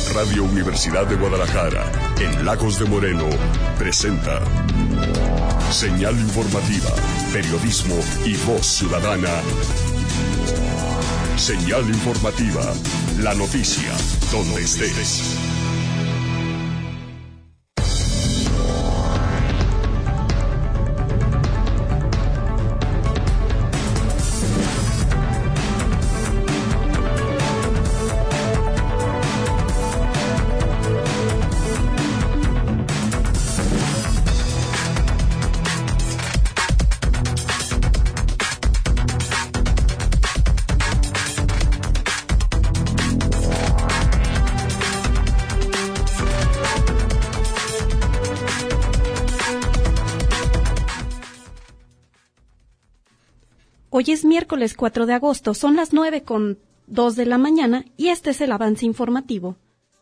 Radio Universidad de Guadalajara, en Lagos de Moreno, presenta Señal Informativa, Periodismo y Voz Ciudadana. Señal Informativa, la noticia, donde estés. Hoy es miércoles 4 de agosto, son las 9:02 de la mañana y este es el avance informativo.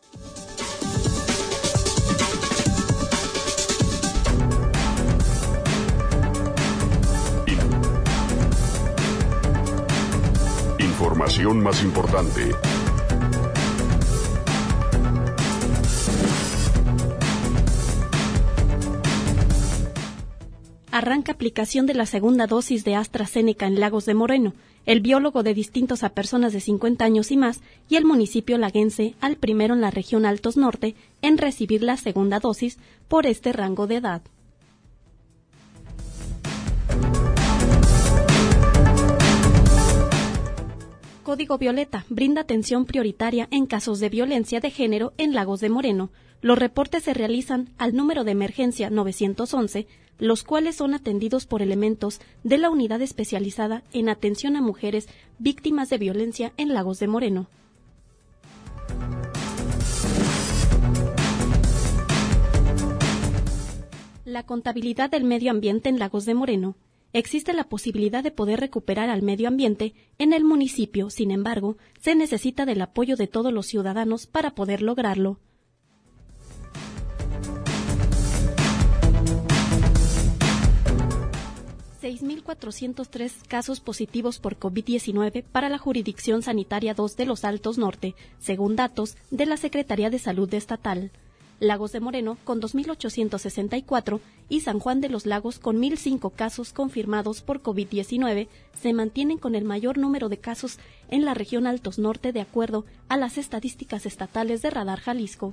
Información más importante. Arranca aplicación de la segunda dosis de AstraZeneca en Lagos de Moreno. El biólogo de distintos a personas de 50 años y más y el municipio laguense al primero en la región Altos Norte en recibir la segunda dosis por este rango de edad. Código Violeta brinda atención prioritaria en casos de violencia de género en Lagos de Moreno. Los reportes se realizan al número de emergencia 911, los cuales son atendidos por elementos de la unidad especializada en atención a mujeres víctimas de violencia en Lagos de Moreno. La contabilidad del medio ambiente en Lagos de Moreno. Existe la posibilidad de poder recuperar al medio ambiente en el municipio, sin embargo, se necesita del apoyo de todos los ciudadanos para poder lograrlo. $6,403 casos positivos por COVID-19 para la Jurisdicción Sanitaria 2 de los Altos Norte, según datos de la Secretaría de Salud Estatal. Lagos de Moreno con 2,864 y San Juan de los Lagos con 1,005 casos confirmados por COVID-19 se mantienen con el mayor número de casos en la región Altos Norte de acuerdo a las estadísticas estatales de Radar Jalisco.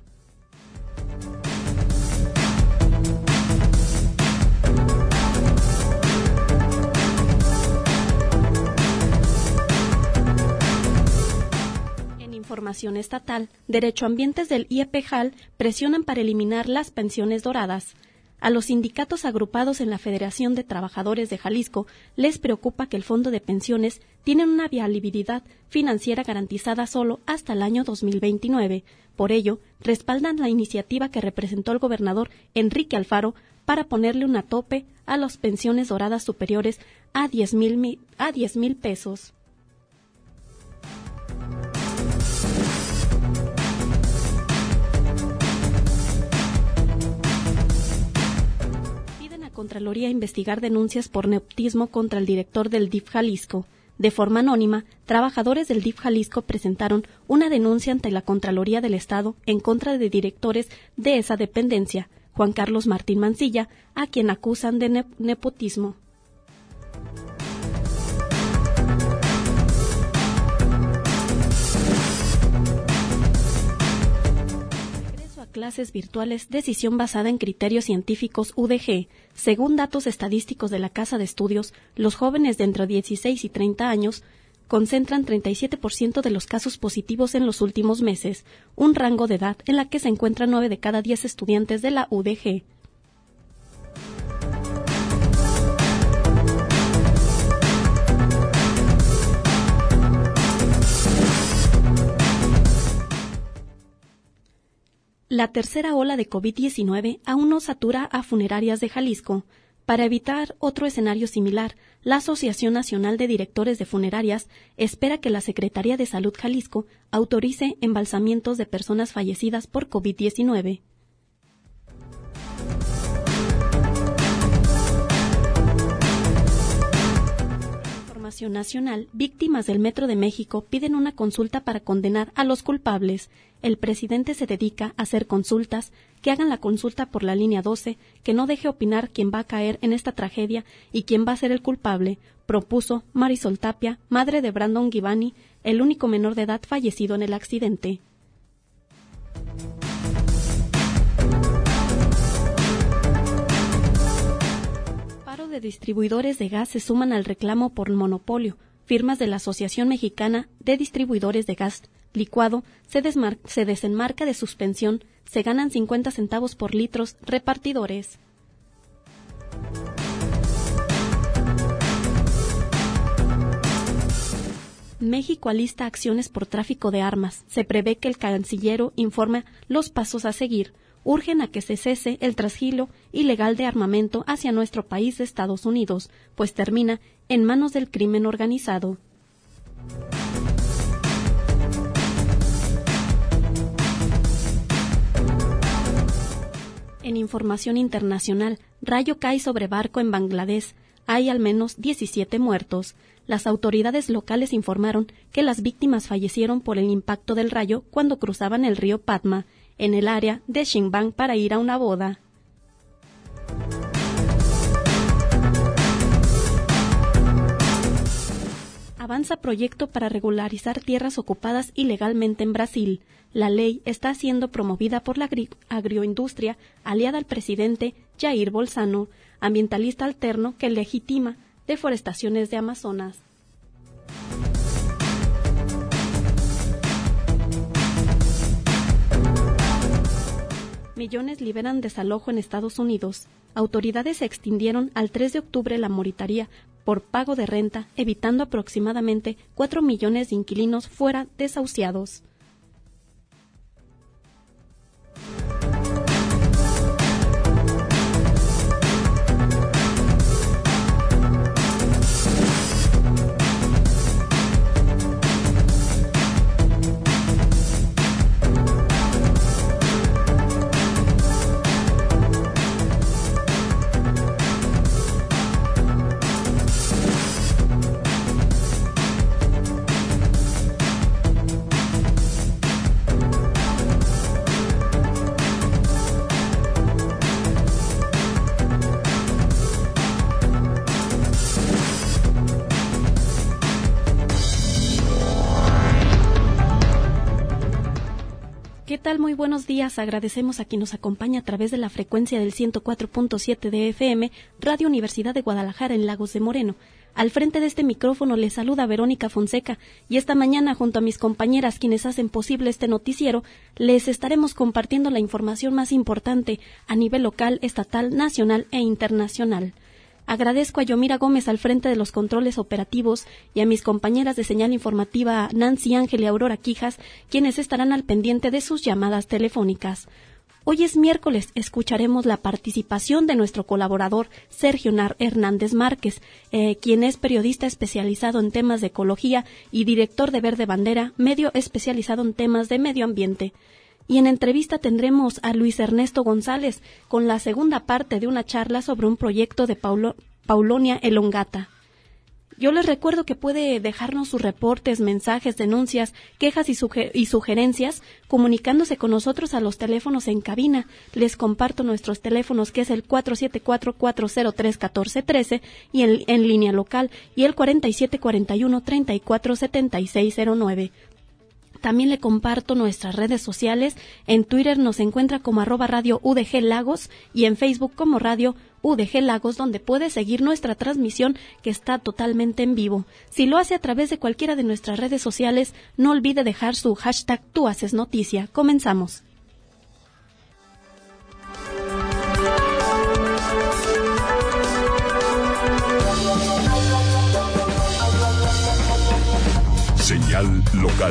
Información estatal, derechoambientes del IEPJAL presionan para eliminar las pensiones doradas. A los sindicatos agrupados en la Federación de Trabajadores de Jalisco les preocupa que el fondo de pensiones tiene una viabilidad financiera garantizada solo hasta el año 2029. Por ello, respaldan la iniciativa que representó el gobernador Enrique Alfaro para ponerle un tope a las pensiones doradas superiores a 10,000 pesos. Contraloría investigar denuncias por nepotismo contra el director del DIF Jalisco. De forma anónima, trabajadores del DIF Jalisco presentaron una denuncia ante la Contraloría del Estado en contra de directores de esa dependencia, Juan Carlos Martín Mancilla, a quien acusan de nepotismo. Clases virtuales, decisión basada en criterios científicos UDG. Según datos estadísticos de la Casa de Estudios, los jóvenes de entre 16 y 30 años concentran 37% de los casos positivos en los últimos meses, un rango de edad en la que se encuentran 9 de cada 10 estudiantes de la UDG. La tercera ola de COVID-19 aún no satura a funerarias de Jalisco. Para evitar otro escenario similar, la Asociación Nacional de Directores de Funerarias espera que la Secretaría de Salud Jalisco autorice embalsamientos de personas fallecidas por COVID-19. información nacional, víctimas del Metro de México piden una consulta para condenar a los culpables. El presidente se dedica a hacer consultas, que hagan la consulta por la línea 12, que no deje opinar quién va a caer en esta tragedia y quién va a ser el culpable, propuso Marisol Tapia, madre de Brandon Givani, el único menor de edad fallecido en el accidente. De distribuidores de gas se suman al reclamo por monopolio. Firmas de la Asociación Mexicana de Distribuidores de Gas Licuado se desenmarca de suspensión, se ganan 50 centavos por litros repartidores. México alista acciones por tráfico de armas. Se prevé que el canciller informe los pasos a seguir. Urgen a que se cese el trasgilo ilegal de armamento hacia nuestro país de Estados Unidos, pues termina en manos del crimen organizado. En información internacional, rayo cae sobre barco en Bangladesh. Hay al menos 17 muertos. Las autoridades locales informaron que las víctimas fallecieron por el impacto del rayo cuando cruzaban el río Padma, en el área de Xinjiang para ir a una boda. Avanza proyecto para regularizar tierras ocupadas ilegalmente en Brasil. La ley está siendo promovida por la agroindustria aliada al presidente Jair Bolsonaro, ambientalista alterno que legitima deforestaciones de Amazonas. Millones liberan desalojo en Estados Unidos. Autoridades extendieron al 3 de octubre la moratoria por pago de renta, evitando aproximadamente 4 millones de inquilinos fuera desahuciados. ¿Qué tal? Muy buenos días. Agradecemos a quien nos acompaña a través de la frecuencia del 104.7 de FM, Radio Universidad de Guadalajara en Lagos de Moreno. Al frente de este micrófono les saluda Verónica Fonseca y esta mañana junto a mis compañeras quienes hacen posible este noticiero les estaremos compartiendo la información más importante a nivel local, estatal, nacional e internacional. Agradezco a Yomira Gómez al frente de los controles operativos y a mis compañeras de señal informativa Nancy Ángel y Aurora Quijas, quienes estarán al pendiente de sus llamadas telefónicas. Hoy es miércoles, escucharemos la participación de nuestro colaborador Sergio Hernández Márquez, quien es periodista especializado en temas de ecología y director de Verde Bandera, medio especializado en temas de medio ambiente. Y en entrevista tendremos a Luis Ernesto González con la segunda parte de una charla sobre un proyecto de Paulonia Elongata. Yo les recuerdo que puede dejarnos sus reportes, mensajes, denuncias, quejas y sugerencias comunicándose con nosotros a los teléfonos en cabina. Les comparto nuestros teléfonos, que es el 474-403-1413 y en línea local y el 4741-347609. También le comparto nuestras redes sociales. En Twitter nos encuentra como @Radio UDG Lagos y en Facebook como Radio UDG Lagos, donde puede seguir nuestra transmisión que está totalmente en vivo. Si lo hace a través de cualquiera de nuestras redes sociales, no olvide dejar su hashtag Tú Haces Noticia. Comenzamos. Señal local.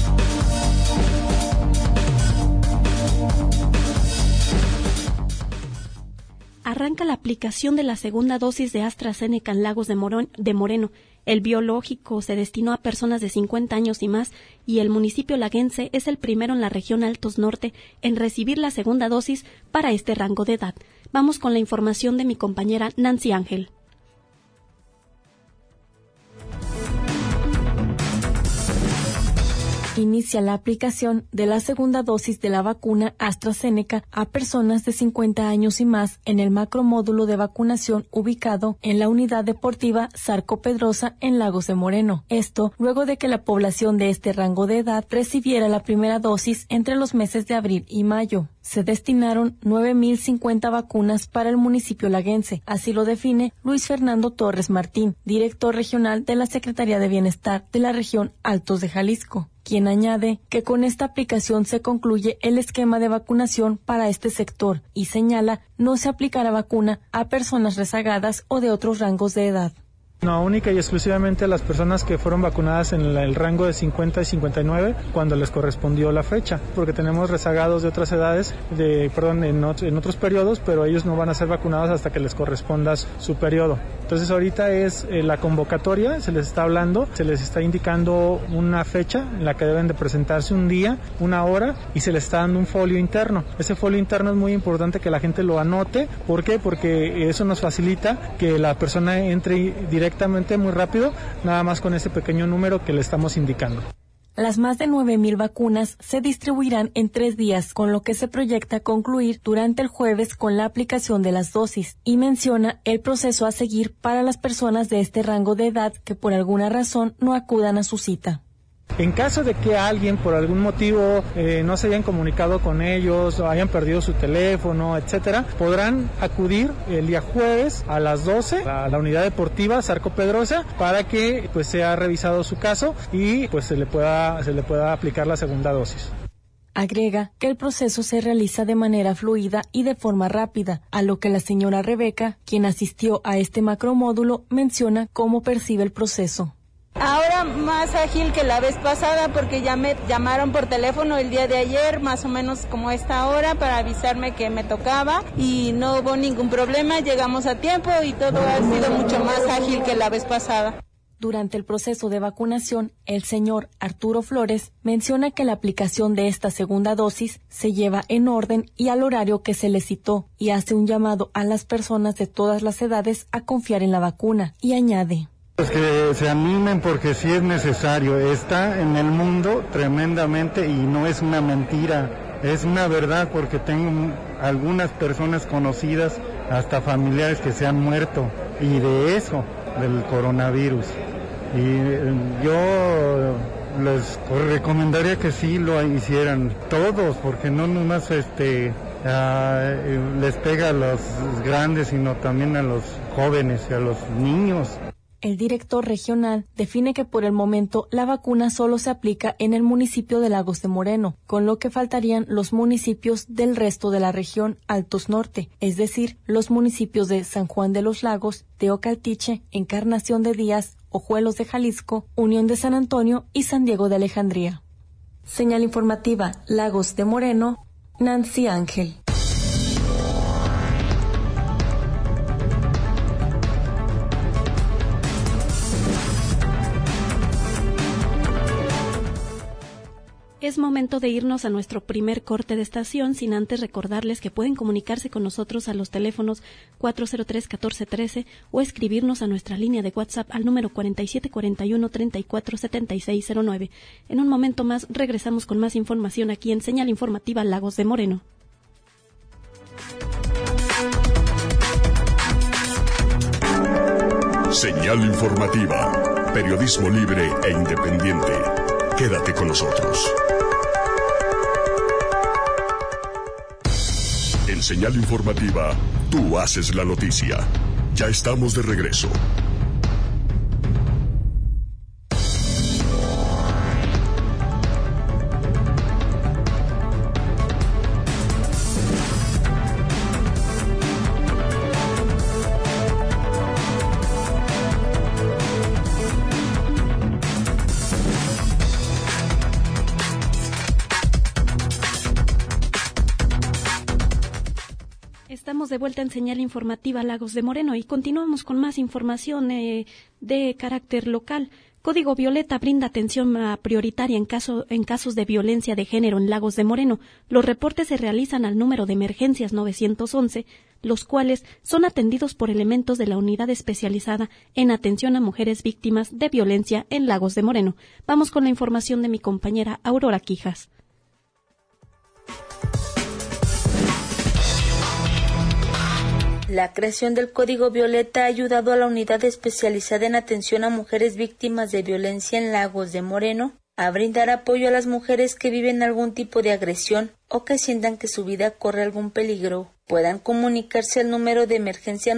Arranca la aplicación de la segunda dosis de AstraZeneca en Lagos de Moreno. El biológico se destinó a personas de 50 años y más y el municipio laguense es el primero en la región Altos Norte en recibir la segunda dosis para este rango de edad. Vamos con la información de mi compañera Nancy Ángel. inicia la aplicación de la segunda dosis de la vacuna AstraZeneca a personas de 50 años y más en el macromódulo de vacunación ubicado en la unidad deportiva Zarco Pedrosa en Lagos de Moreno. Esto luego de que la población de este rango de edad recibiera la primera dosis entre los meses de abril y mayo. Se destinaron 9.050 vacunas para el municipio laguense, así lo define Luis Fernando Torres Martín, director regional de la Secretaría de Bienestar de la región Altos de Jalisco, quien añade que con esta aplicación se concluye el esquema de vacunación para este sector y señala no se aplicará vacuna a personas rezagadas o de otros rangos de edad. No, única y exclusivamente a las personas que fueron vacunadas en el rango de 50 y 59 cuando les correspondió la fecha, porque tenemos rezagados de otras edades, en otros periodos, pero ellos no van a ser vacunados hasta que les corresponda su periodo. Entonces ahorita es la convocatoria, se les está hablando, se les está indicando una fecha en la que deben de presentarse, un día, una hora, y se les está dando un folio interno. Ese folio interno es muy importante que la gente lo anote. ¿Por qué? Porque eso nos facilita que la persona entre directamente muy rápido, nada más con ese pequeño número que le estamos indicando. Las más de 9.000 vacunas se distribuirán en 3 días, con lo que se proyecta concluir durante el jueves con la aplicación de las dosis, y menciona el proceso a seguir para las personas de este rango de edad que por alguna razón no acudan a su cita. En caso de que alguien por algún motivo no se hayan comunicado con ellos o hayan perdido su teléfono, etcétera, podrán acudir el día jueves a las 12 a la unidad deportiva Zarco Pedrosa para que pues sea revisado su caso y pues se le pueda aplicar la segunda dosis. Agrega que el proceso se realiza de manera fluida y de forma rápida, a lo que la señora Rebeca, quien asistió a este macromódulo, menciona cómo percibe el proceso. Ahora más ágil que la vez pasada porque ya me llamaron por teléfono el día de ayer, más o menos como esta hora, para avisarme que me tocaba y no hubo ningún problema, llegamos a tiempo y todo ha sido mucho más ágil que la vez pasada. Durante el proceso de vacunación, el señor Arturo Flores menciona que la aplicación de esta segunda dosis se lleva en orden y al horario que se le citó y hace un llamado a las personas de todas las edades a confiar en la vacuna y añade: Pues que se animen porque sí es necesario, está en el mundo tremendamente y no es una mentira, es una verdad porque tengo algunas personas conocidas, hasta familiares que se han muerto y de eso, del coronavirus. Y yo les recomendaría que sí lo hicieran todos, porque no nomás les pega a los grandes, sino también a los jóvenes y a los niños. El director regional define que por el momento la vacuna solo se aplica en el municipio de Lagos de Moreno, con lo que faltarían los municipios del resto de la región Altos Norte, es decir, los municipios de San Juan de los Lagos, Teocaltiche, Encarnación de Díaz, Ojuelos de Jalisco, Unión de San Antonio y San Diego de Alejandría. Señal informativa Lagos de Moreno, Nancy Ángel. Es momento de irnos a nuestro primer corte de estación, sin antes recordarles que pueden comunicarse con nosotros a los teléfonos 403-1413 o escribirnos a nuestra línea de WhatsApp al número 4741-347609. En un momento más regresamos con más información aquí en Señal Informativa Lagos de Moreno. Señal Informativa, periodismo libre e independiente. Quédate con nosotros. En Señal Informativa, tú haces la noticia. Ya estamos de regreso. Estamos de vuelta en Señal Informativa Lagos de Moreno y continuamos con más información de carácter local. Código Violeta brinda atención prioritaria en casos de violencia de género en Lagos de Moreno. Los reportes se realizan al número de emergencias 911, los cuales son atendidos por elementos de la unidad especializada en atención a mujeres víctimas de violencia en Lagos de Moreno. Vamos con la información de mi compañera Aurora Quijas. La creación del Código Violeta ha ayudado a la unidad especializada en atención a mujeres víctimas de violencia en Lagos de Moreno a brindar apoyo a las mujeres que viven algún tipo de agresión o que sientan que su vida corre algún peligro. Puedan comunicarse al número de emergencia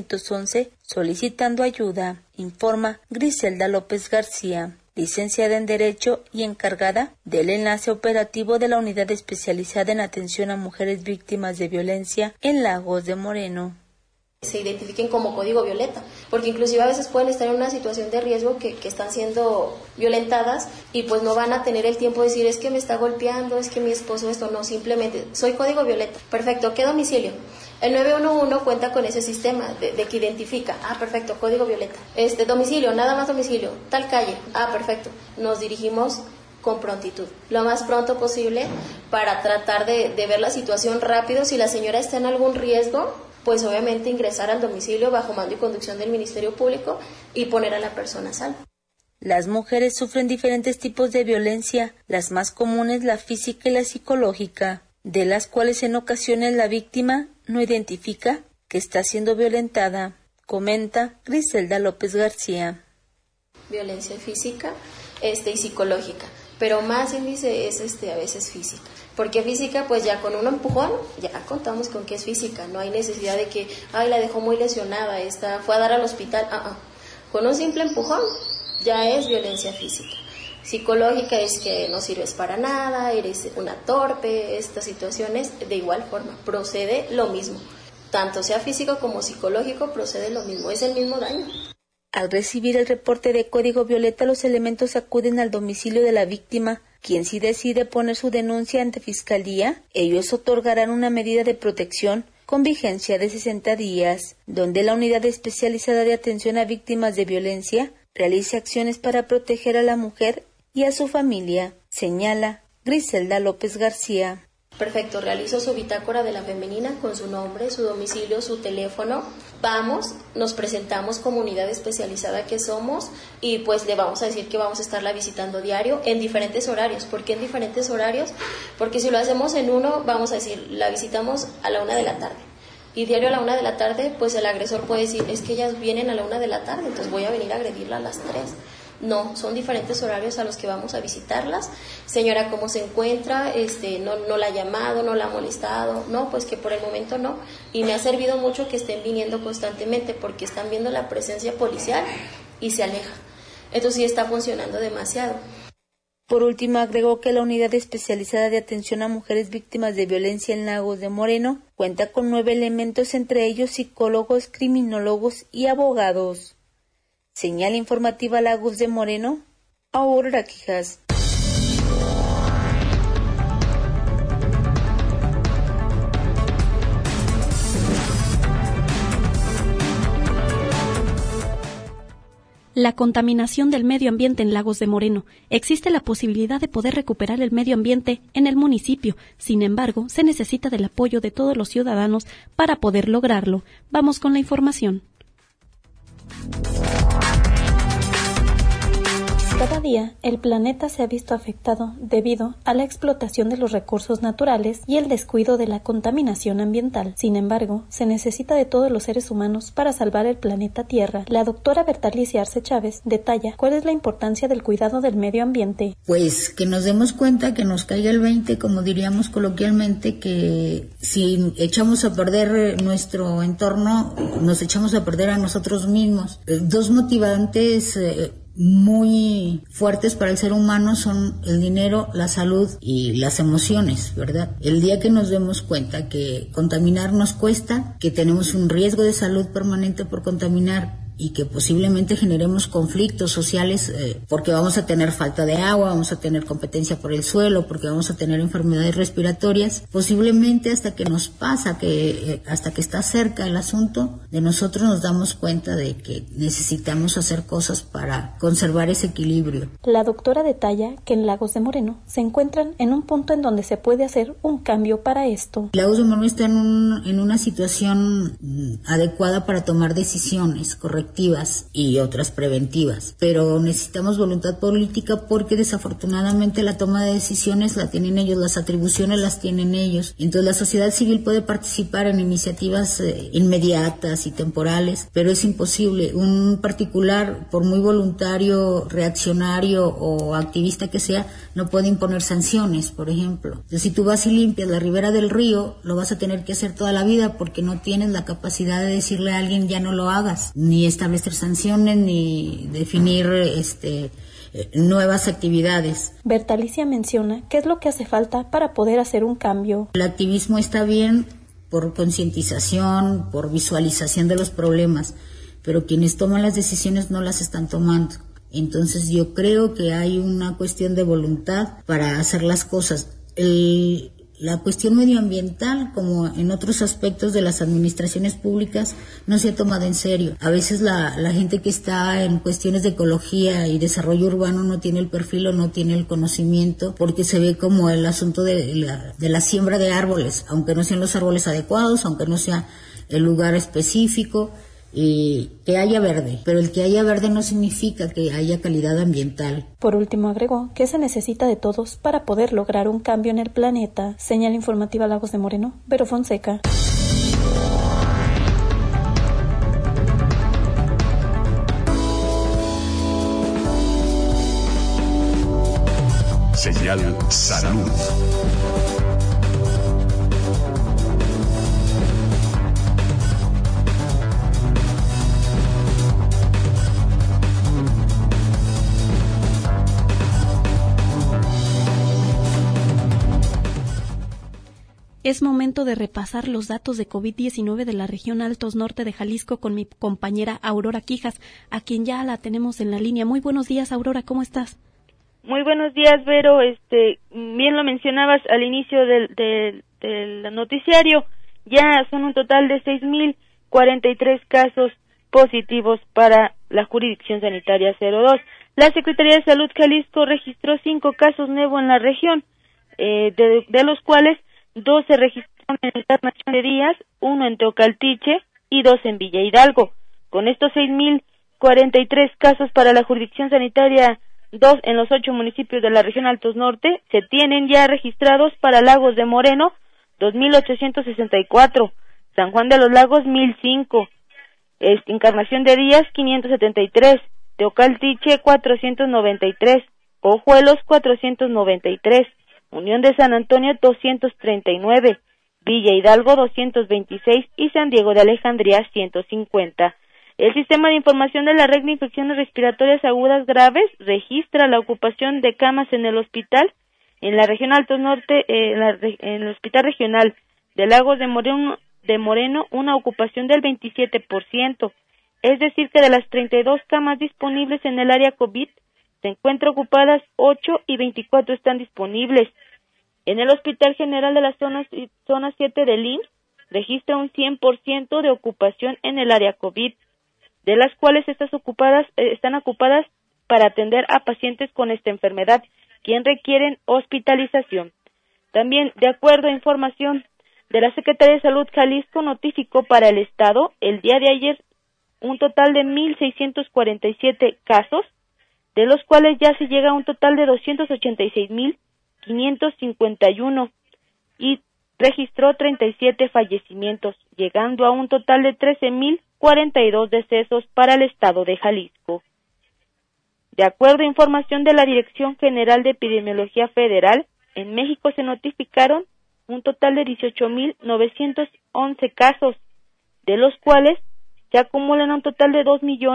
911 solicitando ayuda, informa Griselda López García, licenciada en Derecho y encargada del enlace operativo de la unidad especializada en atención a mujeres víctimas de violencia en Lagos de Moreno. Se identifiquen como Código Violeta, porque inclusive a veces pueden estar en una situación de riesgo que están siendo violentadas y pues no van a tener el tiempo de decir es que me está golpeando, es que mi esposo esto, no, simplemente soy Código Violeta. Perfecto, ¿qué domicilio? El 911 cuenta con ese sistema de que identifica, perfecto, Código Violeta. Domicilio, nada más domicilio, tal calle, perfecto. Nos dirigimos con prontitud, lo más pronto posible para tratar de ver la situación rápido. Si la señora está en algún riesgo, pues obviamente ingresar al domicilio bajo mando y conducción del Ministerio Público y poner a la persona a salvo. Las mujeres sufren diferentes tipos de violencia, las más comunes la física y la psicológica, de las cuales en ocasiones la víctima no identifica que está siendo violentada, comenta Griselda López García. Violencia física y psicológica, pero más índice es a veces física. Porque física, pues ya con un empujón, ya contamos con que es física, no hay necesidad de que, la dejó muy lesionada, fue a dar al hospital, Con un simple empujón ya es violencia física. Psicológica es que no sirves para nada, eres una torpe, estas situaciones de igual forma, procede lo mismo. Tanto sea físico como psicológico, procede lo mismo, es el mismo daño. Al recibir el reporte de Código Violeta, los elementos acuden al domicilio de la víctima, quien si decide poner su denuncia ante Fiscalía, ellos otorgarán una medida de protección con vigencia de 60 días, donde la Unidad Especializada de Atención a Víctimas de Violencia realice acciones para proteger a la mujer y a su familia, señala Griselda López García. Perfecto, realizo su bitácora de la femenina con su nombre, su domicilio, su teléfono. Vamos, nos presentamos como unidad especializada que somos y pues le vamos a decir que vamos a estarla visitando diario en diferentes horarios. ¿Por qué en diferentes horarios? Porque si lo hacemos en uno, vamos a decir, la visitamos a la 1 de la tarde. Y diario a la 1 de la tarde, pues el agresor puede decir, es que ellas vienen a la 1 de la tarde, entonces voy a venir a agredirla a las 3. No, son diferentes horarios a los que vamos a visitarlas. Señora, ¿cómo se encuentra? No la ha llamado, no la ha molestado. No, pues que por el momento no. Y me ha servido mucho que estén viniendo constantemente porque están viendo la presencia policial y se aleja. Entonces sí está funcionando demasiado. Por último, agregó que la Unidad Especializada de Atención a Mujeres Víctimas de Violencia en Lagos de Moreno cuenta con 9 elementos, entre ellos psicólogos, criminólogos y abogados. Señal informativa Lagos de Moreno, Aurora Quijas. La contaminación del medio ambiente en Lagos de Moreno. Existe la posibilidad de poder recuperar el medio ambiente en el municipio. Sin embargo, se necesita del apoyo de todos los ciudadanos para poder lograrlo. Vamos con la información. Cada día, el planeta se ha visto afectado debido a la explotación de los recursos naturales y el descuido de la contaminación ambiental. Sin embargo, se necesita de todos los seres humanos para salvar el planeta Tierra. La doctora Bertalicia Arce Chávez detalla cuál es la importancia del cuidado del medio ambiente. Pues que nos demos cuenta, que nos caiga el 20, como diríamos coloquialmente, que si echamos a perder nuestro entorno, nos echamos a perder a nosotros mismos. Dos motivantes muy fuertes para el ser humano son el dinero, la salud y las emociones, ¿verdad? El día que nos demos cuenta que contaminar nos cuesta, que tenemos un riesgo de salud permanente por contaminar y que posiblemente generemos conflictos sociales porque vamos a tener falta de agua, vamos a tener competencia por el suelo, porque vamos a tener enfermedades respiratorias, posiblemente hasta que nos pasa, hasta que está cerca el asunto, de nosotros nos damos cuenta de que necesitamos hacer cosas para conservar ese equilibrio. La doctora detalla que en Lagos de Moreno se encuentran en un punto en donde se puede hacer un cambio para esto. Lagos de Moreno está en una situación adecuada para tomar decisiones correctivas y otras preventivas, pero necesitamos voluntad política porque desafortunadamente la toma de decisiones la tienen ellos, las atribuciones las tienen ellos. Entonces la sociedad civil puede participar en iniciativas inmediatas y temporales, pero es imposible. Un particular, por muy voluntario, reaccionario o activista que sea, no puede imponer sanciones, por ejemplo. Entonces, si tú vas y limpias la ribera del río, lo vas a tener que hacer toda la vida porque no tienes la capacidad de decirle a alguien ya no lo hagas, ni establecer sanciones, ni definir nuevas actividades. Bertalicia menciona qué es lo que hace falta para poder hacer un cambio. El activismo está bien por concientización, por visualización de los problemas, pero quienes toman las decisiones no las están tomando. Entonces yo creo que hay una cuestión de voluntad para hacer las cosas. La cuestión medioambiental, como en otros aspectos de las administraciones públicas, no se ha tomado en serio. A veces la gente que está en cuestiones de ecología y desarrollo urbano no tiene el perfil o no tiene el conocimiento, porque se ve como el asunto de la siembra de árboles, aunque no sean los árboles adecuados, aunque no sea el lugar específico, y que haya verde, pero el que haya verde no significa que haya calidad ambiental. Por último agregó que se necesita de todos para poder lograr un cambio en el planeta. Señal informativa Lagos de Moreno, Vero Fonseca. Señal Salud. Es momento de repasar los datos de COVID-19 de la región Altos Norte de Jalisco con mi compañera Aurora Quijas, a quien ya la tenemos en la línea. Muy buenos días, Aurora, ¿cómo estás? Muy buenos días, Vero. Bien lo mencionabas al inicio del noticiario, ya son un total de 6,043 casos positivos para la jurisdicción sanitaria 02. La Secretaría de Salud Jalisco registró 5 casos nuevos en la región, de los cuales 2 se registraron en Encarnación de Díaz, 1 en Teocaltiche y 2 en Villa Hidalgo. Con estos 6,043 casos para la jurisdicción sanitaria 2 en los 8 municipios de la región Altos Norte, se tienen ya registrados para Lagos de Moreno 2,864, San Juan de los Lagos 1,005, Encarnación de Díaz 573, Teocaltiche 493, Ojuelos 493, Unión de San Antonio 239, Villa Hidalgo 226 y San Diego de Alejandría 150. El Sistema de Información de la Red de Infecciones Respiratorias Agudas Graves registra la ocupación de camas en el hospital en la región Altos Norte, en el Hospital Regional de Lagos de Moreno, una ocupación del 27%, es decir que de las 32 camas disponibles en el área COVID, se encuentran ocupadas 8 y 24 están disponibles. En el Hospital General de la zona 7 del IMSS registra un 100% de ocupación en el área COVID, de las cuales están ocupadas para atender a pacientes con esta enfermedad, quien requieren hospitalización. También, de acuerdo a información de la Secretaría de Salud Jalisco, notificó para el Estado el día de ayer un total de 1,647 casos, de los cuales ya se llega a un total de 286,551 y registró 37 fallecimientos, llegando a un total de 13,042 decesos para el estado de Jalisco. De acuerdo a información de la Dirección General de Epidemiología Federal, en México se notificaron un total de 18,911 casos, de los cuales se acumulan un total de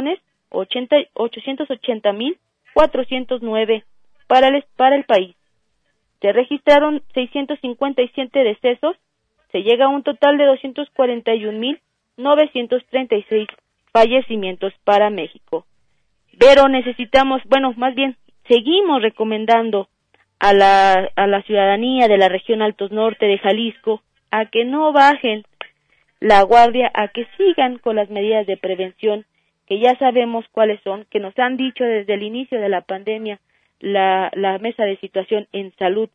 2,880,409 para el país. Se registraron 657 decesos, se llega a un total de 241,936 fallecimientos para México. Pero seguimos recomendando a la ciudadanía de la región Altos Norte de Jalisco a que no bajen la guardia, a que sigan con las medidas de prevención que ya sabemos cuáles son, que nos han dicho desde el inicio de la pandemia la mesa de situación en salud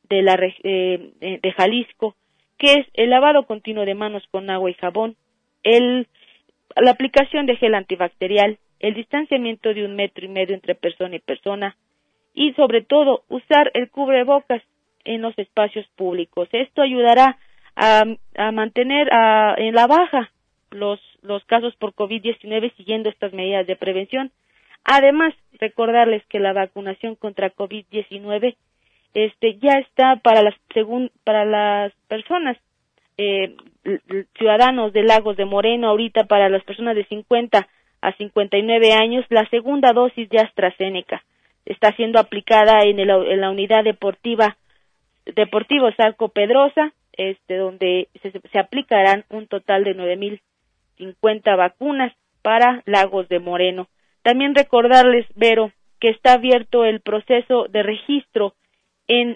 de Jalisco, que es el lavado continuo de manos con agua y jabón, la aplicación de gel antibacterial, el distanciamiento de 1,5 metros entre persona y persona, y sobre todo usar el cubrebocas en los espacios públicos. Esto ayudará a mantener en la baja los casos por COVID-19 siguiendo estas medidas de prevención. Además, recordarles que la vacunación contra COVID-19 ya está para las personas ciudadanos de Lagos de Moreno. Ahorita para las personas de 50 a 59 años, la segunda dosis de AstraZeneca está siendo aplicada en la unidad deportivo Sarco Pedrosa, donde se aplicarán un total de 9,050 vacunas para Lagos de Moreno. También recordarles, Vero, que está abierto el proceso de registro en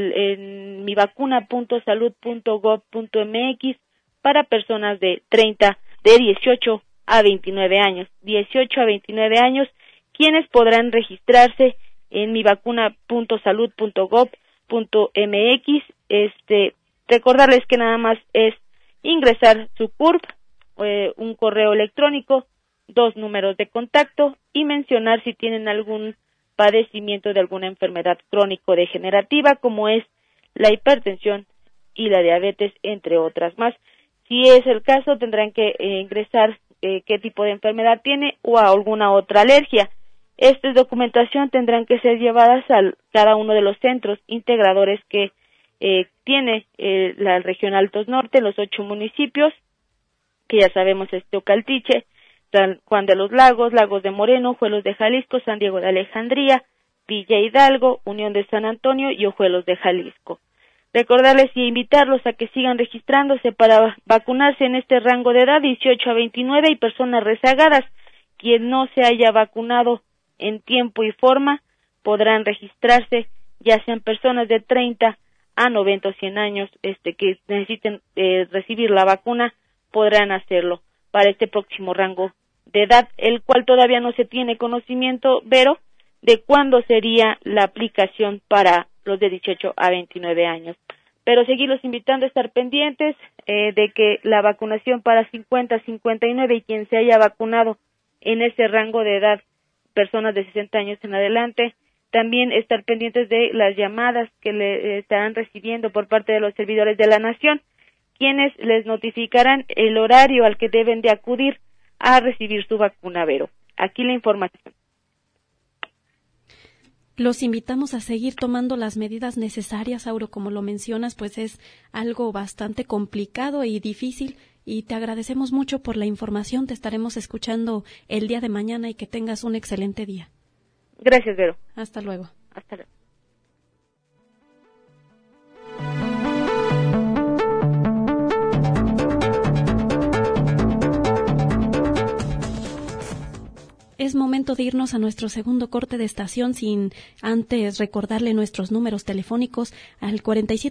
mivacuna.salud.gov.mx para personas de 18 a 29 años. 18 a 29 años, quienes podrán registrarse en mivacuna.salud.gov.mx. Recordarles que nada más es ingresar su CURP, un correo electrónico, 2 números de contacto y mencionar si tienen algún padecimiento de alguna enfermedad crónico-degenerativa, como es la hipertensión y la diabetes, entre otras más. Si es el caso, tendrán que ingresar qué tipo de enfermedad tiene o a alguna otra alergia. Esta documentación tendrán que ser llevadas a cada uno de los centros integradores que tiene la región Altos Norte, los 8 municipios, que ya sabemos es Teocaltiche, San Juan de los Lagos, Lagos de Moreno, Ojuelos de Jalisco, San Diego de Alejandría, Villa Hidalgo, Unión de San Antonio y Ojuelos de Jalisco. Recordarles y invitarlos a que sigan registrándose para vacunarse en este rango de edad, 18 a 29, y personas rezagadas. Quien no se haya vacunado en tiempo y forma podrán registrarse, ya sean personas de 30 a 90 o 100 años que necesiten recibir la vacuna, podrán hacerlo para este próximo rango de edad, el cual todavía no se tiene conocimiento, Vero, de cuándo sería la aplicación para los de 18 a 29 años. Pero seguirlos invitando a estar pendientes de que la vacunación para 50 a 59 y quien se haya vacunado en ese rango de edad, personas de 60 años en adelante, también estar pendientes de las llamadas que le estarán recibiendo por parte de los servidores de la Nación, quienes les notificarán el horario al que deben de acudir a recibir su vacuna, Vero. Aquí la información. Los invitamos a seguir tomando las medidas necesarias, Auro, como lo mencionas, pues es algo bastante complicado y difícil, y te agradecemos mucho por la información. Te estaremos escuchando el día de mañana y que tengas un excelente día. Gracias, Vero. Hasta luego. Hasta luego. Es momento de irnos a nuestro segundo corte de estación, sin antes recordarle nuestros números telefónicos al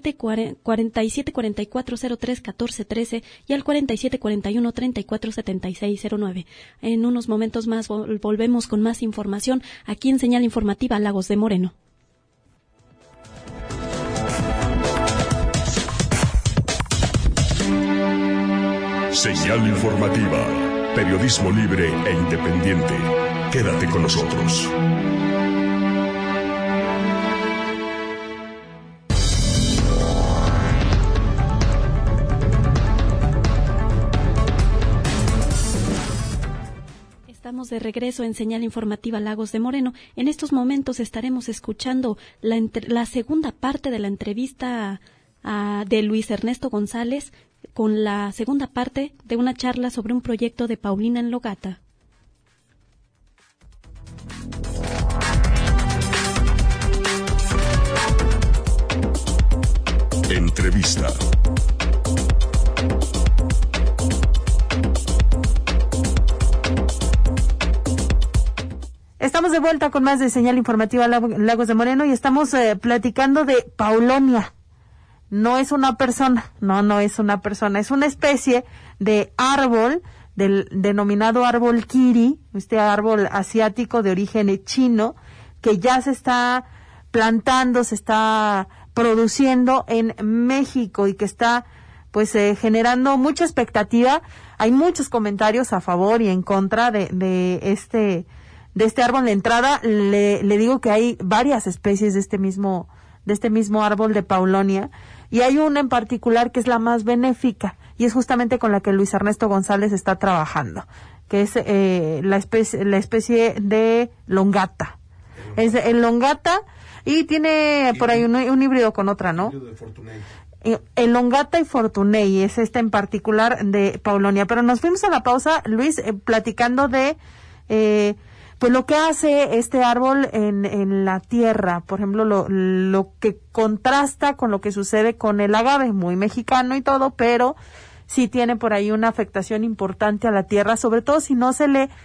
4744-03-1413 y al 4741-347609. En unos momentos más volvemos con más información aquí en Señal Informativa Lagos de Moreno. Señal Informativa, periodismo libre e independiente. Quédate con nosotros. Estamos de regreso en Señal Informativa Lagos de Moreno. En estos momentos estaremos escuchando la segunda parte de la entrevista de Luis Ernesto González, con la segunda parte de una charla sobre un proyecto de Paulina Nlogata. Entrevista. Estamos de vuelta con más de Señal Informativa Lagos de Moreno y estamos platicando de Paulonia. No es una persona, no es una persona, es una especie de árbol del denominado árbol kiri, este árbol asiático de origen chino, que ya se está plantando, se está produciendo en México y que está pues generando mucha expectativa. Hay muchos comentarios a favor y en contra de este árbol. De entrada le digo que hay varias especies de este mismo árbol de Paulonia, y hay una en particular que es la más benéfica y es justamente con la que Luis Ernesto González está trabajando, que es la especie de longata. Es el longata y tiene por ahí un híbrido con otra, ¿no? El longata y fortunei es esta en particular de Paulonia. Pero nos fuimos a la pausa, Luis, platicando de pues lo que hace este árbol en la tierra. Por ejemplo, lo que contrasta con lo que sucede con el agave, muy mexicano y todo, pero sí tiene por ahí una afectación importante a la tierra, sobre todo si no se le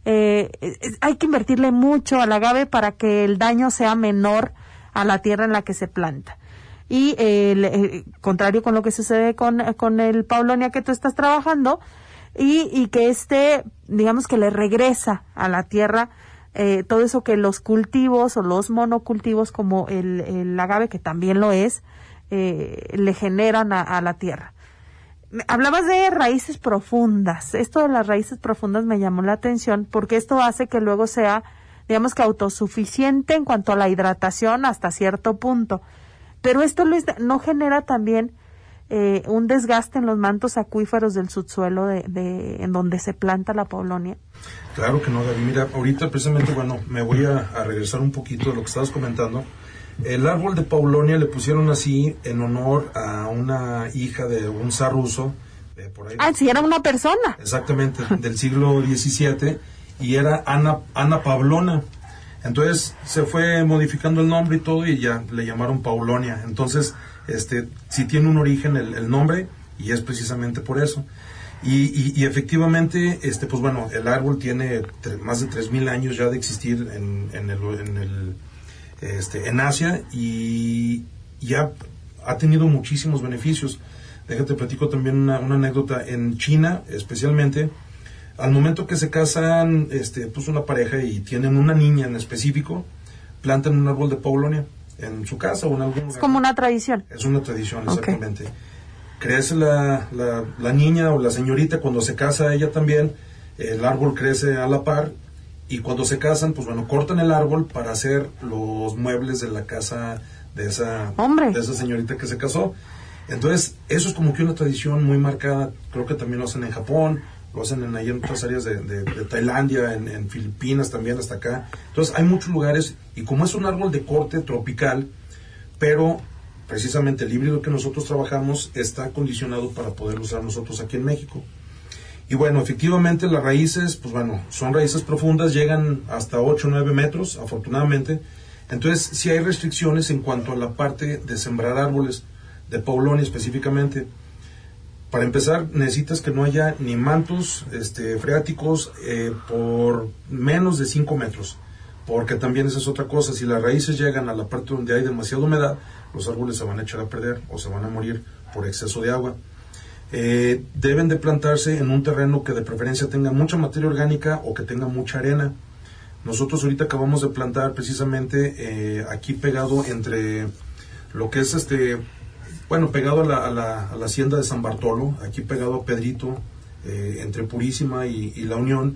hay que invertirle mucho al agave para que el daño sea menor a la tierra en la que se planta. Y contrario con lo que sucede con el Paulonia que tú estás trabajando, y que digamos que le regresa a la tierra todo eso que los cultivos o los monocultivos como el agave, que también lo es, le generan a la tierra. Hablabas de raíces profundas. Esto de las raíces profundas me llamó la atención porque esto hace que luego sea, digamos que autosuficiente en cuanto a la hidratación hasta cierto punto. Pero esto, Luis, ¿no genera también un desgaste en los mantos acuíferos del subsuelo en donde se planta la Paulonia? Claro que no, Gaby. Mira, ahorita precisamente, me voy a regresar un poquito de lo que estabas comentando. El árbol de Paulonia le pusieron así en honor a una hija de un zar ruso. Por ahí, sí, era una persona. Exactamente, del siglo XVII, y era Ana Pablona. Entonces se fue modificando el nombre y todo y ya le llamaron Paulonia. Entonces, sí tiene un origen el nombre y es precisamente por eso. Y efectivamente, el árbol tiene más de 3,000 años ya de existir en Asia y ya ha tenido muchísimos beneficios. Déjate platico también una anécdota. En China, especialmente, al momento que se casan una pareja y tienen una niña en específico, plantan un árbol de Paulonia en su casa o en algún lugar. Es como una tradición. Es una tradición, exactamente. Okay. Crece la niña o la señorita, cuando se casa ella también, el árbol crece a la par, y cuando se casan, cortan el árbol para hacer los muebles de la casa de esa señorita que se casó. Entonces, eso es como que una tradición muy marcada. Creo que también lo hacen en Japón, lo hacen ahí en otras áreas de Tailandia, en Filipinas también, hasta acá. Entonces, hay muchos lugares, y como es un árbol de corte tropical, pero precisamente el híbrido que nosotros trabajamos está condicionado para poder usar nosotros aquí en México. Y efectivamente las raíces, son raíces profundas, llegan hasta 8 o 9 metros, afortunadamente. Entonces, sí hay restricciones en cuanto a la parte de sembrar árboles de Paulonia específicamente. Para empezar, necesitas que no haya ni mantos freáticos por menos de 5 metros, porque también esa es otra cosa. Si las raíces llegan a la parte donde hay demasiada humedad, los árboles se van a echar a perder o se van a morir por exceso de agua. Deben de plantarse en un terreno que de preferencia tenga mucha materia orgánica o que tenga mucha arena. Nosotros ahorita acabamos de plantar precisamente aquí pegado entre lo que es pegado a la hacienda de San Bartolo, aquí pegado a Pedrito, entre Purísima y La Unión,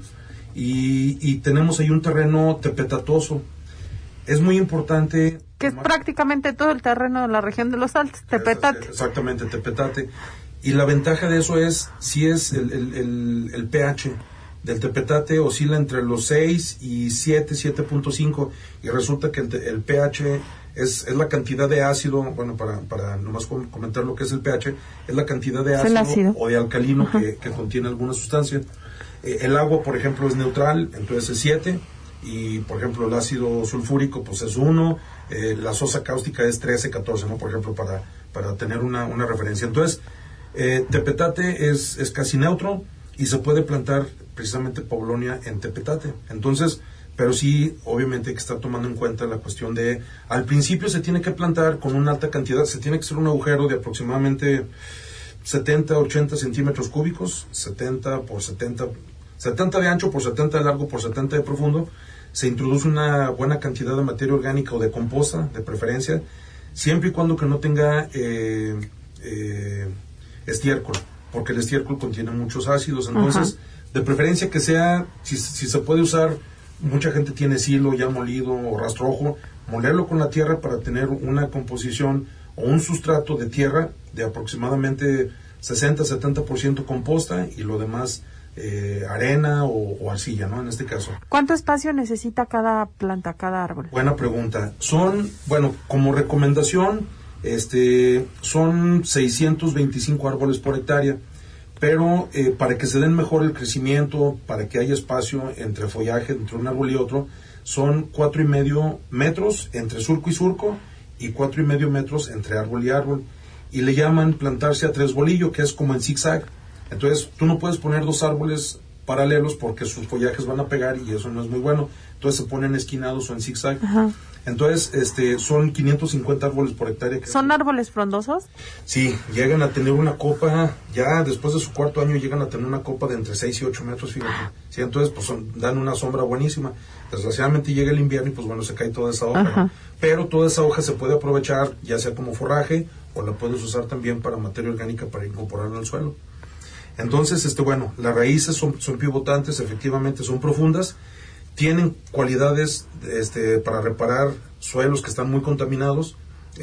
y tenemos ahí un terreno tepetatoso. Es muy importante... Que es prácticamente todo el terreno de la región de los Altos, Tepetate. Exactamente, Tepetate. Y la ventaja de eso es, si es el pH del Tepetate oscila entre los 6 y 7.5, y resulta que el pH es la cantidad de ácido, para nomás comentar lo que es el pH, es la cantidad de ácido o de alcalino que contiene alguna sustancia. El agua, por ejemplo, es neutral, entonces es 7, y por ejemplo el ácido sulfúrico pues es 1, la sosa cáustica es 13, 14, ¿no? Por ejemplo, para tener una referencia. Entonces, Tepetate es casi neutro y se puede plantar precisamente Paulonia en Tepetate. Entonces, pero sí, obviamente hay que estar tomando en cuenta la cuestión de, al principio se tiene que plantar con una alta cantidad, se tiene que hacer un agujero de aproximadamente 70, 80 centímetros cúbicos, 70 por 70, 70 de ancho por 70 de largo por 70 de profundo. Se introduce una buena cantidad de materia orgánica o de composta, de preferencia, siempre y cuando que no tenga estiércol, porque el estiércol contiene muchos ácidos. Entonces, de preferencia que sea, si se puede usar, mucha gente tiene silo ya molido o rastrojo, molerlo con la tierra para tener una composición o un sustrato de tierra de aproximadamente 60-70% composta y lo demás arena o arcilla, ¿no? En este caso. ¿Cuánto espacio necesita cada planta, cada árbol? Buena pregunta. Como recomendación, son 625 árboles por hectárea, pero para que se den mejor el crecimiento, para que haya espacio entre follaje, entre un árbol y otro, son 4,5 metros entre surco y surco y 4,5 metros entre árbol y árbol. Y le llaman plantarse a tres bolillo, que es como en zigzag. Entonces, tú no puedes poner dos árboles paralelos porque sus follajes van a pegar y eso no es muy bueno. Entonces, se ponen esquinados o en zigzag. Ajá. Entonces, son 550 árboles por hectárea. ¿Son árboles frondosos? Sí, llegan a tener una copa, ya después de su cuarto año llegan a tener una copa de entre 6 y 8 metros, fíjate. Sí, entonces, pues dan una sombra buenísima. Desgraciadamente llega el invierno y pues bueno, se cae toda esa hoja, ¿no? Pero toda esa hoja se puede aprovechar, ya sea como forraje, o la puedes usar también para materia orgánica para incorporarla al suelo. Entonces, las raíces son pivotantes, efectivamente son profundas, tienen cualidades para reparar suelos que están muy contaminados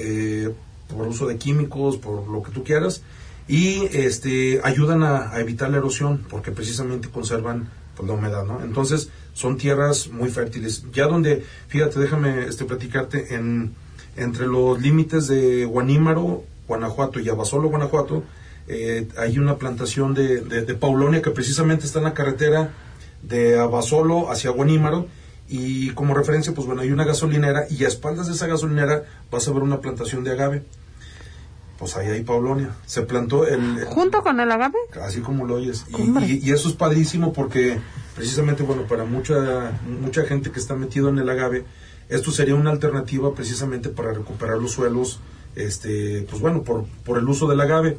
por uso de químicos, por lo que tú quieras, y ayudan a evitar la erosión porque precisamente conservan pues, la humedad, ¿no? Entonces son tierras muy fértiles. Ya donde, fíjate, déjame platicarte, entre los límites de Guanímaro, Guanajuato y Abasolo, Guanajuato, hay una plantación de paulonia que precisamente está en la carretera de Abasolo hacia Guanímaro, y como referencia, pues bueno, hay una gasolinera, y a espaldas de esa gasolinera vas a ver una plantación de agave. Pues ahí hay paulonia. Se plantó ¿junto con el agave? Así como lo oyes. Y eso es padrísimo porque precisamente, bueno, para mucha gente que está metido en el agave, esto sería una alternativa precisamente para recuperar los suelos, pues bueno, por el uso del agave.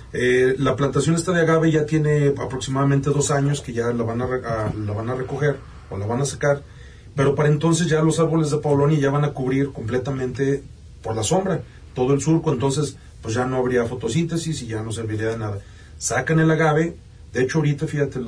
La plantación de agave ya tiene aproximadamente 2 años que ya la van a recoger o la van a sacar, pero para entonces ya los árboles de paulonia ya van a cubrir completamente por la sombra todo el surco, entonces pues ya no habría fotosíntesis y ya no serviría de nada. Sacan el agave, de hecho ahorita fíjate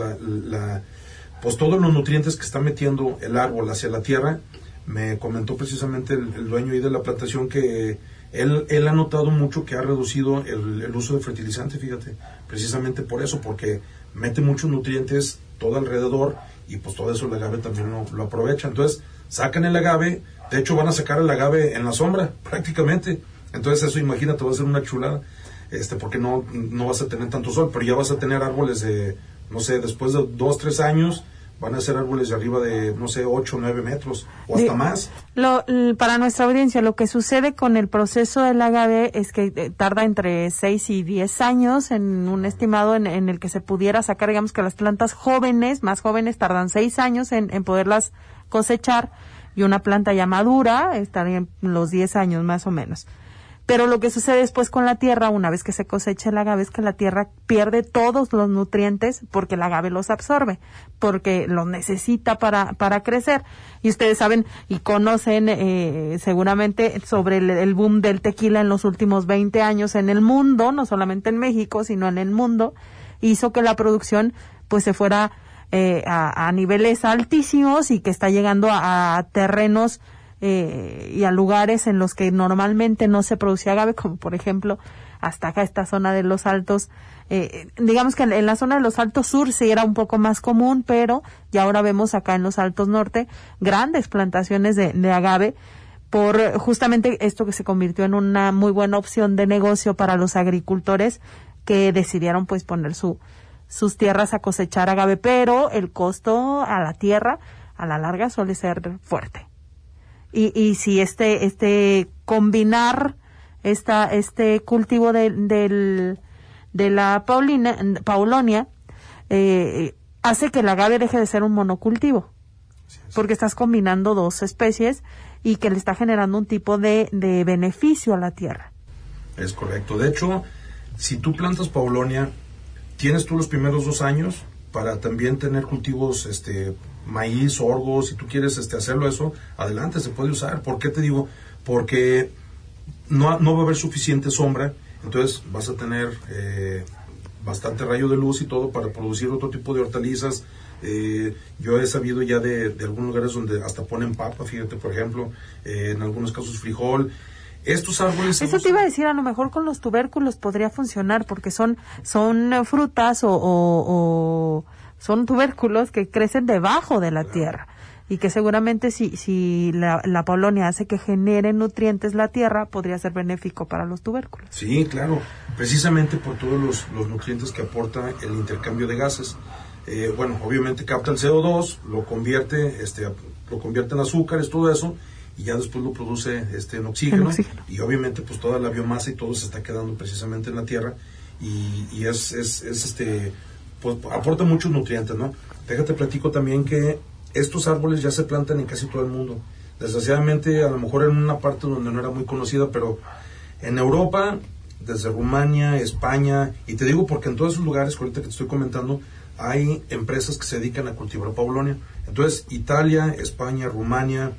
pues todos los nutrientes que está metiendo el árbol hacia la tierra. Me comentó precisamente el dueño ahí de la plantación que él ha notado mucho que ha reducido el uso de fertilizante, fíjate, precisamente por eso, porque mete muchos nutrientes todo alrededor y pues todo eso el agave también lo aprovecha. Entonces sacan el agave, de hecho van a sacar el agave en la sombra prácticamente. Entonces eso, imagínate, va a ser una chulada, porque no vas a tener tanto sol, pero ya vas a tener árboles de, no sé, después de 2-3 años van a ser árboles de arriba de, no sé, 8-9 metros o hasta más. Para nuestra audiencia, lo que sucede con el proceso del agave es que tarda entre 6 y 10 años en un estimado en el que se pudiera sacar, digamos que las plantas más jóvenes tardan 6 años en poderlas cosechar, y una planta ya madura estaría en los 10 años más o menos. Pero lo que sucede después con la tierra, una vez que se cosecha el agave, es que la tierra pierde todos los nutrientes porque el agave los absorbe, porque los necesita para crecer. Y ustedes saben y conocen seguramente sobre el boom del tequila en los últimos 20 años en el mundo, no solamente en México, sino en el mundo, hizo que la producción pues se fuera a niveles altísimos y que está llegando a terrenos y a lugares en los que normalmente no se producía agave, como por ejemplo hasta acá esta zona de los Altos, digamos que en la zona de los Altos Sur sí era un poco más común, pero ya ahora vemos acá en los Altos Norte grandes plantaciones de agave, por justamente esto que se convirtió en una muy buena opción de negocio para los agricultores que decidieron pues poner sus tierras a cosechar agave, pero el costo a la tierra a la larga suele ser fuerte. Y si combinar este cultivo de la paulonia hace que el agave deje de ser un monocultivo. porque estás combinando dos especies y que le está generando un tipo de beneficio a la tierra. Es correcto. De hecho, si tú plantas paulonia, tienes tú los primeros 2 años para también tener cultivos, maíz, sorgo. Si tú quieres hacerlo eso, adelante, se puede usar. ¿Por qué te digo? Porque no va a haber suficiente sombra, entonces vas a tener bastante rayo de luz y todo para producir otro tipo de hortalizas. Yo he sabido ya de algunos lugares donde hasta ponen papa, fíjate, por ejemplo, en algunos casos frijol. Estos árboles... Eso te iba a decir, a lo mejor con los tubérculos podría funcionar, porque son frutas o son tubérculos que crecen debajo de la tierra, y que seguramente si la paulonia hace que genere nutrientes la tierra, podría ser benéfico para los tubérculos. Sí, claro, precisamente por todos los nutrientes que aporta el intercambio de gases. Obviamente capta el CO2, lo convierte en azúcares, todo eso, y ya después lo produce en oxígeno, y obviamente pues toda la biomasa y todo se está quedando precisamente en la tierra, y pues aporta muchos nutrientes, ¿no? Déjate platico también que estos árboles ya se plantan en casi todo el mundo. Desgraciadamente, a lo mejor en una parte donde no era muy conocida, pero en Europa, desde Rumania, España, y te digo porque en todos esos lugares, ahorita que te estoy comentando, hay empresas que se dedican a cultivar paulonia. Entonces, Italia, España, Rumania,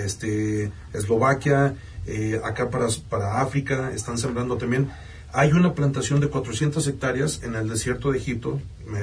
Eslovaquia, acá para África, están sembrando también. Hay una plantación de 400 hectáreas en el desierto de Egipto.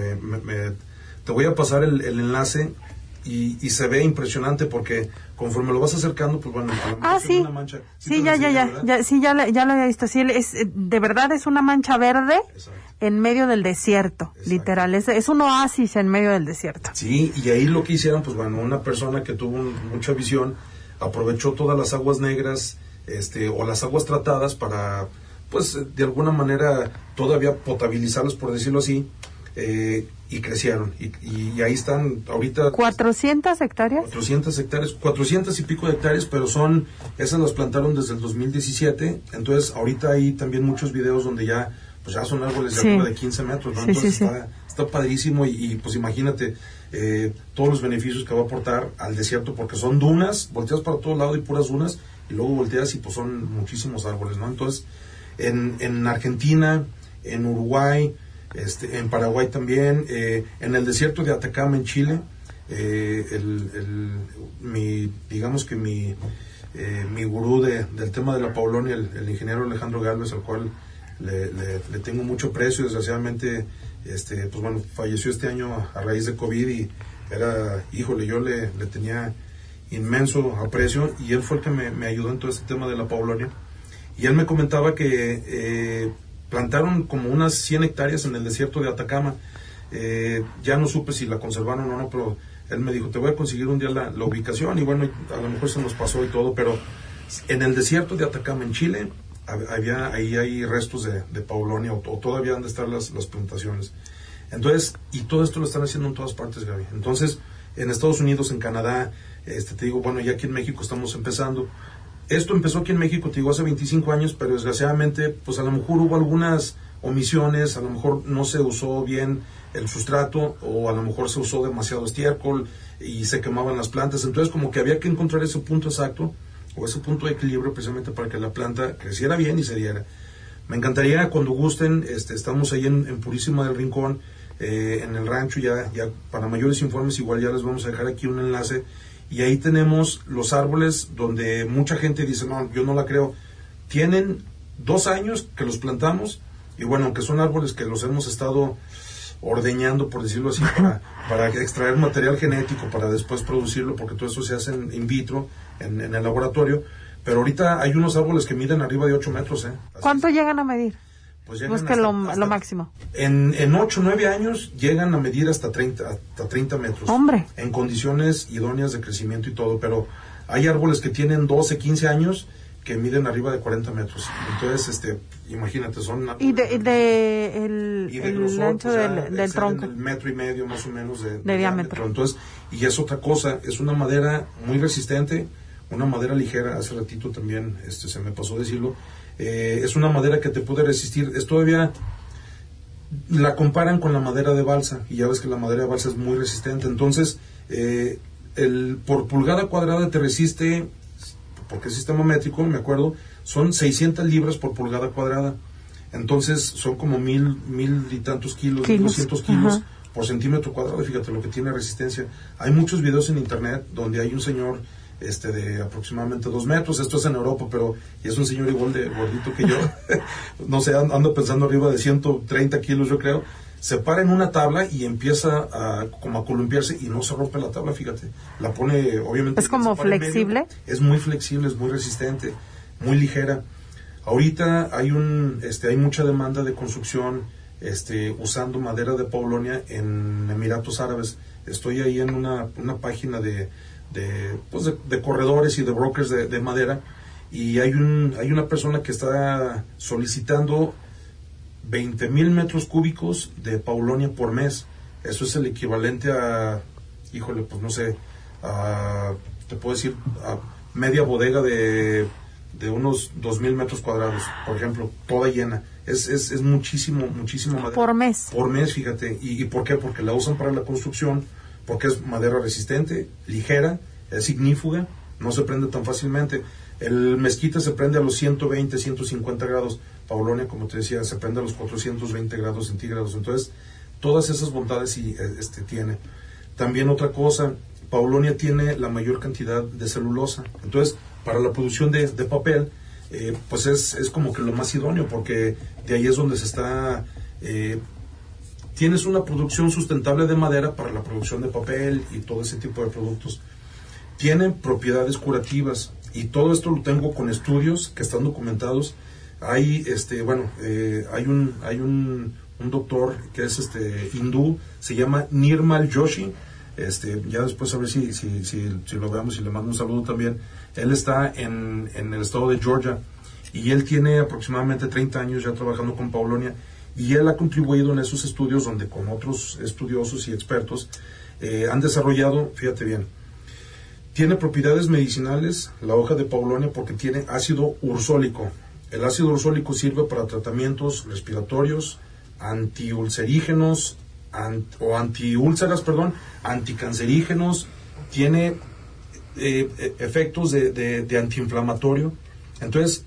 Te voy a pasar el enlace y se ve impresionante porque conforme lo vas acercando, pues bueno, sí. Una mancha. Sí, ya lo había visto. Sí, de verdad es una mancha verde. Exacto. En medio del desierto. Exacto. Literal, es un oasis en medio del desierto. Sí, y ahí lo que hicieron, pues bueno, una persona que tuvo mucha visión aprovechó todas las aguas negras, o las aguas tratadas para, pues, de alguna manera todavía potabilizarlas, por decirlo así, y crecieron. Y ahí están ahorita... ¿400 hectáreas? 400 y pico de hectáreas, pero esas las plantaron desde el 2017, entonces ahorita hay también muchos videos donde ya son árboles de arriba de 15 metros, ¿no? Entonces está padrísimo y pues imagínate todos los beneficios que va a aportar al desierto, porque son dunas, volteas para todos lados y puras dunas, y luego volteas y pues son muchísimos árboles, ¿no? Entonces, en Argentina, en Uruguay, en Paraguay también, en el desierto de Atacama en Chile, mi gurú del tema de la paulonia, el ingeniero Alejandro Gálvez, al cual le tengo mucho aprecio. Desgraciadamente pues bueno, falleció este año a raíz de COVID, y yo le tenía inmenso aprecio, y él fue el que me ayudó en todo este tema de la paulonia. Y él me comentaba que plantaron como unas 100 hectáreas en el desierto de Atacama. Ya no supe si la conservaron o no, pero él me dijo, te voy a conseguir un día la ubicación, y bueno, a lo mejor se nos pasó y todo, pero en el desierto de Atacama en Chile ahí hay restos de paulonia, o todavía han de estar las plantaciones. Entonces, y todo esto lo están haciendo en todas partes, Gaby. Entonces, en Estados Unidos, en Canadá, te digo, bueno, ya aquí en México estamos empezando. Esto empezó aquí en México, te digo, hace 25 años, pero desgraciadamente, pues a lo mejor hubo algunas omisiones, a lo mejor no se usó bien el sustrato, o a lo mejor se usó demasiado estiércol y se quemaban las plantas. Entonces, como que había que encontrar ese punto exacto, o ese punto de equilibrio, precisamente para que la planta creciera bien y se diera. Me encantaría, cuando gusten, estamos ahí en Purísima del Rincón, en el rancho, ya para mayores informes igual ya les vamos a dejar aquí un enlace, y ahí tenemos los árboles donde mucha gente dice, no, yo no la creo. Tienen 2 años que los plantamos, y bueno, aunque son árboles que los hemos estado ordeñando, por decirlo así, para extraer material genético, para después producirlo, porque todo eso se hace in vitro, en el laboratorio, pero ahorita hay unos árboles que miden arriba de 8 metros. ¿Cuánto llegan a medir? Pues llegan lo máximo. En 8 o 9 años llegan a medir hasta 30 metros. ¡Hombre! En condiciones idóneas de crecimiento y todo, pero hay árboles que tienen 12, 15 años que miden arriba de 40 metros. Entonces, imagínate, son... ¿Y el ancho del tronco? El 1,5 metros más o menos de diámetro. Entonces, y es otra cosa, es una madera muy resistente, una madera ligera. Hace ratito también se me pasó decirlo. Es una madera que te puede resistir. Es todavía... La comparan con la madera de balsa, y ya ves que la madera de balsa es muy resistente. Entonces, por pulgada cuadrada te resiste, porque es sistema métrico, me acuerdo, son 600 libras por pulgada cuadrada. Entonces son como 1000 y tantos kilos, 1200 kilos por centímetro cuadrado. Fíjate lo que tiene resistencia. Hay muchos videos en internet donde hay un señor de aproximadamente 2 metros. Esto es en Europa, pero es un señor igual de gordito que yo. No sé, ando pensando arriba de 130 kilos, yo creo. Se para en una tabla y empieza como a columpiarse y no se rompe la tabla, fíjate. La pone, obviamente. ¿Es como flexible? Es muy flexible, es muy resistente, muy ligera. Ahorita hay mucha demanda de construcción usando madera de Paulonia en Emiratos Árabes. Estoy ahí en una página de corredores y de brokers de madera, y hay una persona que está solicitando 20,000 metros cúbicos de Paulonia por mes. Eso es el equivalente a, híjole, pues no sé, te puedo decir, a media bodega de unos 2,000 metros cuadrados, por ejemplo, toda llena. Es muchísimo madera. Por mes. Por mes, fíjate. ¿Y por qué? Porque la usan para la construcción, porque es madera resistente, ligera, es ignífuga, no se prende tan fácilmente. El mezquite se prende a los 120, 150 grados. Paulonia, como te decía, se prende a los 420 grados centígrados. Entonces, todas esas bondades tiene. También otra cosa, Paulonia tiene la mayor cantidad de celulosa. Entonces, para la producción de papel, pues es como que lo más idóneo, porque de ahí es donde se está... tienes una producción sustentable de madera para la producción de papel y todo ese tipo de productos. Tiene propiedades curativas, y todo esto lo tengo con estudios que están documentados. Hay hay un doctor que es hindú, se llama Nirmal Joshi. Ya después a ver si lo veamos y le mando un saludo también. Él está en el estado de Georgia, y él tiene aproximadamente 30 años ya trabajando con Paulonia, y él ha contribuido en esos estudios donde con otros estudiosos y expertos han desarrollado, fíjate bien, tiene propiedades medicinales la hoja de Paulonia porque tiene ácido ursólico. El ácido ursólico sirve para tratamientos respiratorios, antiulcerígenos, anticancerígenos, tiene efectos de antiinflamatorio. Entonces,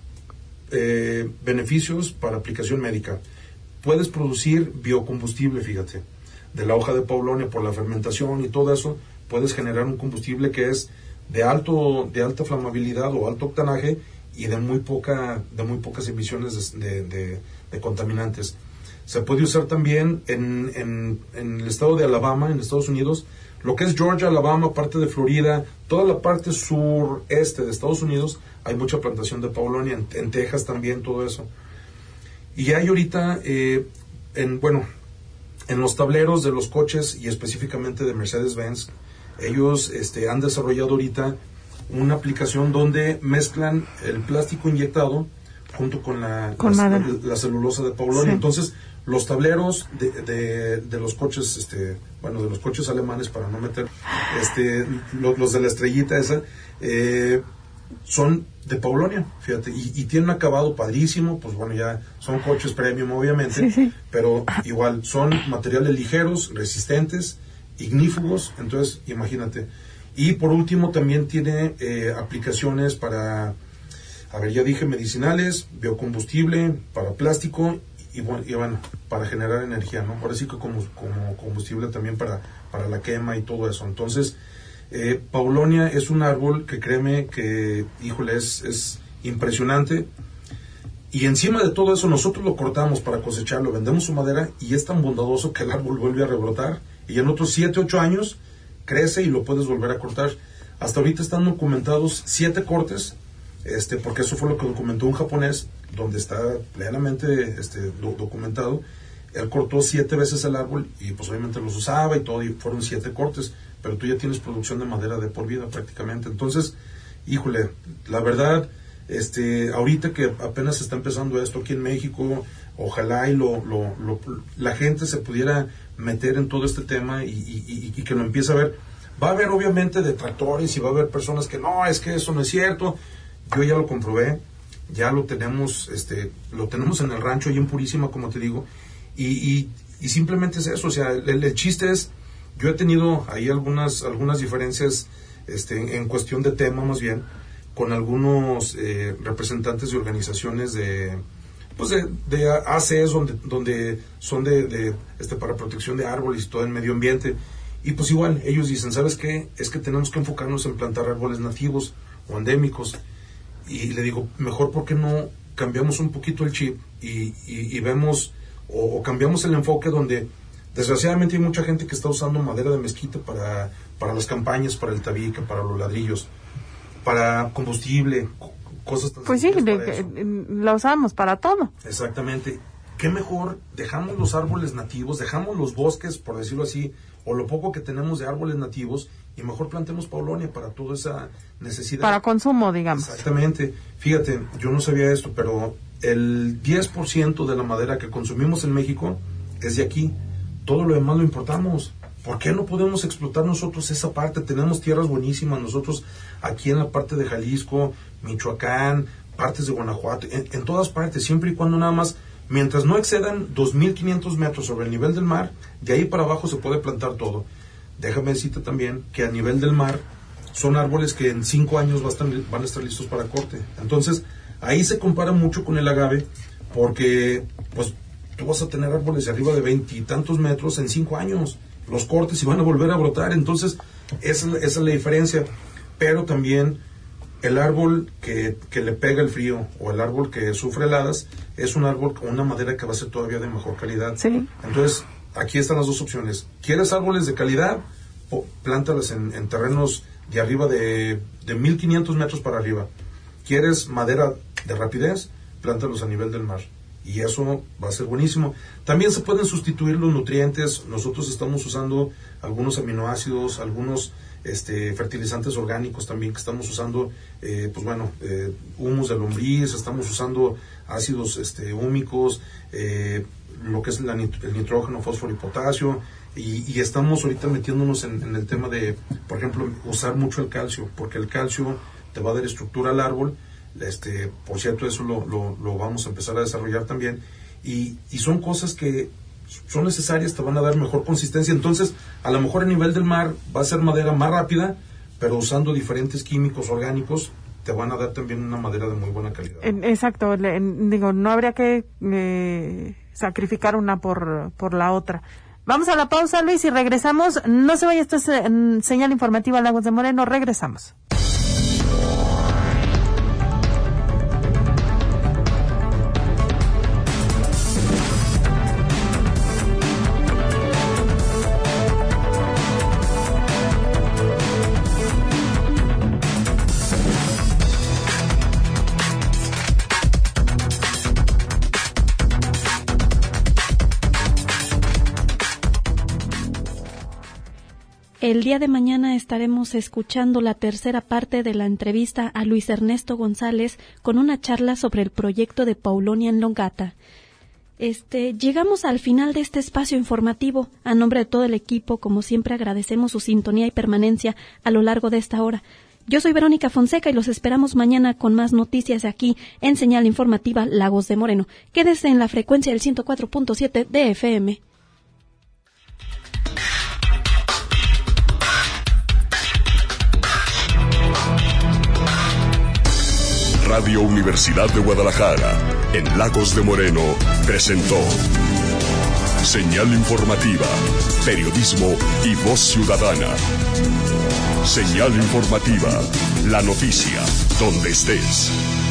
beneficios para aplicación médica. Puedes producir biocombustible, fíjate, de la hoja de Paulonia por la fermentación y todo eso. Puedes generar un combustible que es de alta flamabilidad o alto octanaje y de muy pocas emisiones de contaminantes. Se puede usar también en el estado de Alabama, en Estados Unidos, lo que es Georgia, Alabama, parte de Florida, toda la parte sureste de Estados Unidos, hay mucha plantación de Paulonia, en Texas también, todo eso. Y hay ahorita, en los tableros de los coches, y específicamente de Mercedes-Benz, ellos han desarrollado ahorita una aplicación donde mezclan el plástico inyectado junto con la celulosa de Paulonia. Sí. Entonces, los tableros de los coches, de los coches alemanes, para no meter los de la estrellita esa, son de Paulonia, fíjate, y tienen un acabado padrísimo. Pues bueno, ya son coches premium, obviamente, sí. Pero igual son materiales ligeros, resistentes, ignífugos. Entonces, imagínate. Y por último, también tiene aplicaciones para, ya dije, medicinales, biocombustible, para plástico y bueno, para generar energía, ¿no? Ahora sí que como combustible también para la quema y todo eso. Entonces, Paulonia es un árbol que, créeme que, híjole, es impresionante. Y encima de todo eso, nosotros lo cortamos para cosecharlo, vendemos su madera, y es tan bondadoso que el árbol vuelve a rebrotar, y en otros 7, 8 años crece y lo puedes volver a cortar. Hasta ahorita están documentados 7 cortes, porque eso fue lo que documentó un japonés, donde está plenamente documentado. Él cortó 7 veces el árbol, y pues obviamente los usaba y todo, y fueron 7 cortes, pero tú ya tienes producción de madera de por vida prácticamente. Entonces, híjole, la verdad, ahorita que apenas está empezando esto aquí en México, ojalá y la gente se pudiera meter en todo este tema y que lo empiece a ver. Va a haber obviamente detractores y va a haber personas que no, es que eso no es cierto. Yo ya lo comprobé, ya lo tenemos en el rancho ahí en Purísima, como te digo, y simplemente es eso. O sea, el chiste es Yo he tenido ahí algunas diferencias en cuestión de tema, más bien, con algunos representantes de organizaciones de ACES, donde son para protección de árboles y todo el medio ambiente. Y pues igual, ellos dicen, ¿sabes qué? Es que tenemos que enfocarnos en plantar árboles nativos o endémicos. Y le digo, mejor, ¿por qué no cambiamos un poquito el chip y vemos o cambiamos el enfoque donde desgraciadamente hay mucha gente que está usando madera de mezquite para las campañas, para el tabique, para los ladrillos, para combustible, cosas tan pues sí, la usamos para todo. Exactamente. ¿Qué mejor? Dejamos los árboles nativos, dejamos los bosques, por decirlo así, o lo poco que tenemos de árboles nativos, y mejor plantemos paulonia para toda esa necesidad. Para consumo, digamos. Exactamente. Fíjate, yo no sabía esto, pero el 10% de la madera que consumimos en México es de aquí. Todo lo demás lo importamos. ¿Por qué no podemos explotar nosotros esa parte? Tenemos tierras buenísimas nosotros aquí en la parte de Jalisco, Michoacán, partes de Guanajuato, en todas partes, siempre y cuando nada más, mientras no excedan 2.500 metros sobre el nivel del mar, de ahí para abajo se puede plantar todo. Déjame decirte también que a nivel del mar son árboles que en 5 años van a estar listos para corte. Entonces, ahí se compara mucho con el agave, porque pues tú vas a tener árboles de arriba de 20 y tantos metros en 5 años. Los cortes y van a volver a brotar. Entonces, esa es la diferencia. Pero también el árbol que le pega el frío o el árbol que sufre heladas es un árbol con una madera que va a ser todavía de mejor calidad. Sí. Entonces, aquí están las dos opciones. ¿Quieres árboles de calidad? Plántalas en terrenos de arriba de 1.500 metros para arriba. ¿Quieres madera de rapidez? Plántalos a nivel del mar. Y eso va a ser buenísimo. También se pueden sustituir los nutrientes. Nosotros estamos usando algunos aminoácidos, algunos fertilizantes orgánicos también que estamos usando, humus de lombriz, estamos usando ácidos húmicos, lo que es el nitrógeno, fósforo y potasio, y estamos ahorita metiéndonos en el tema de, por ejemplo, usar mucho el calcio, porque el calcio te va a dar estructura al árbol. Por cierto, eso lo vamos a empezar a desarrollar también, y son cosas que son necesarias, te van a dar mejor consistencia. Entonces, a lo mejor a nivel del mar va a ser madera más rápida, pero usando diferentes químicos orgánicos te van a dar también una madera de muy buena calidad. Exacto, no habría que sacrificar una por la otra. Vamos a la pausa, Luis, y regresamos. No se vaya, esto es Señal Informativa Lagos de Moreno, regresamos. El día de mañana estaremos escuchando la tercera parte de la entrevista a Luis Ernesto González con una charla sobre el proyecto de Paulonia en Longata. Llegamos al final de este espacio informativo. A nombre de todo el equipo, como siempre, agradecemos su sintonía y permanencia a lo largo de esta hora. Yo soy Verónica Fonseca y los esperamos mañana con más noticias aquí en Señal Informativa Lagos de Moreno. Quédese en la frecuencia del 104.7 de FM. Radio Universidad de Guadalajara, en Lagos de Moreno, presentó Señal Informativa, periodismo y voz ciudadana. Señal Informativa, la noticia, donde estés.